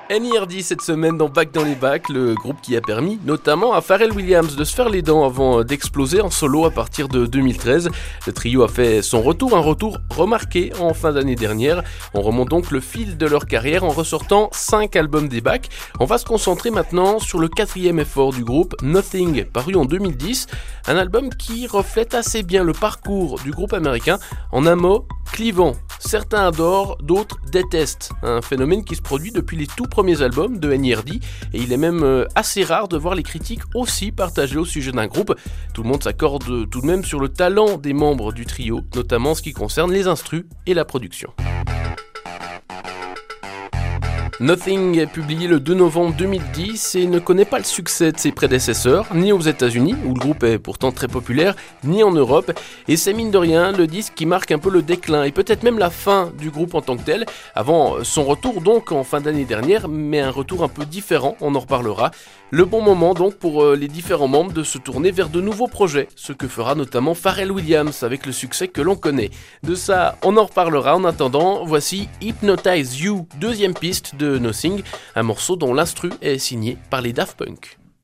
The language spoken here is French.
NERD cette semaine dans Back dans les bacs, le groupe qui a permis notamment à Pharrell Williams de se faire les dents avant d'exploser en solo à partir de 2013. Le trio a fait son retour, un retour remarqué en fin d'année dernière. On remonte donc le fil de leur carrière en ressortant 5 albums des bacs. On va se concentrer maintenant sur le 4e effort du groupe, Nothing, paru en 2010. Un album qui reflète assez bien le parcours du groupe américain. En un mot, clivant. Certains adorent, d'autres détestent. Un phénomène qui se produit depuis les tout premiers albums de NERD, et il est même assez rare de voir les critiques aussi partagées au sujet d'un groupe. Tout le monde s'accorde tout de même sur le talent des membres du trio, notamment en ce qui concerne les instrus et la production. Nothing est publié le 2 novembre 2010 et ne connaît pas le succès de ses prédécesseurs, ni aux États-Unis, où le groupe est pourtant très populaire, ni en Europe. Et c'est mine de rien le disque qui marque un peu le déclin et peut-être même la fin du groupe en tant que tel, avant son retour donc en fin d'année dernière, mais un retour un peu différent, on en reparlera. Le bon moment donc pour les différents membres de se tourner vers de nouveaux projets, ce que fera notamment Pharrell Williams avec le succès que l'on connaît. De ça, on en reparlera. En attendant, voici Hypnotize You, deuxième piste de Nothing, un morceau dont l'instru est signé par les Daft Punk.